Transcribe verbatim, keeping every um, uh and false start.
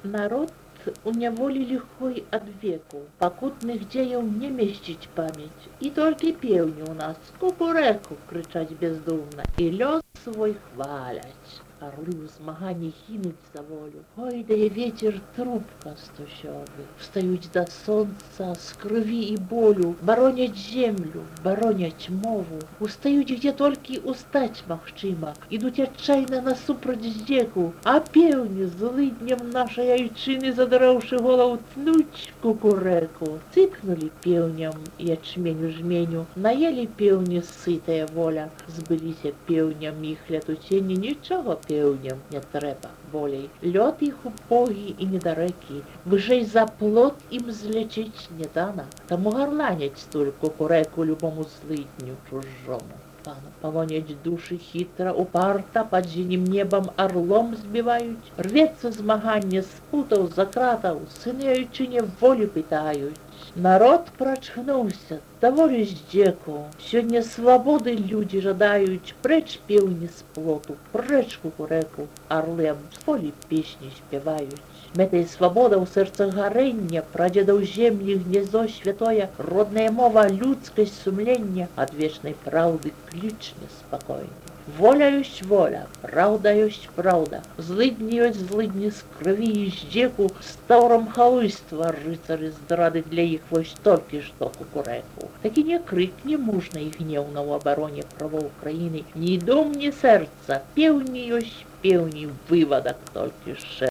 Народ у няволі лихой ад веку, пакутных дзеяў не месціць памяць. І толькі пеўні ў нас кукурэку крычаць бездумна і лёс свой хваляць. Орлы ў змаганні гінуць за волю. Гойдае вецер трубка стусёвы. Встаюць да сонца з крыві і болю, бароняць землю, бароняць мову. Устаюць, где толькі устаць магчыма, ідуць адчайна насупраць здзеку, а пеўні злыднем нашай айчыны, задраўшы голаў, тнуць кукурэку. Цыкнулі пеўням ячменю жменю, наелі пеўні сытая воля, збыліся пеўням іх лятуценні, нічога пеўням не трэба болей. Лёт іх убогі і недарэкі, вышэй за плот ім зляцець не дана, таму гарланяць стуль кукурэку любому злыдню чужому. Пану палоняць душы хітра, упарта, пад сінім небам арлом збіваюць, рвецца змаганне з путаў, закратаў, сыны айчыне волю пытаюць. Народ прачнуўся, даволі здзеку. Сёння свабоды людзі жадаюць, прэч пеўні з плоту, прэч кукурэку, арлы аб волі песні спяваюць. Мэтай свабода ў сэрцах гарэння, прадзедаў землі гнездо святое, родная мова, людскасць, сумленне, ад вечнай праўды кліч неспакойны. Воля ёсць воля, праўда ёсць праўда, злыдні ёсць злыдні з крыві і здзеку, з таўрам халуйства рыцары здрады для іх вось толькі што кукурэку. Такі не крык, не мужна і гнеўна ў абароне правоў краіны, ні дом, ні сэрца, пеўні ёсць пеўні, вывадак толькі шэ.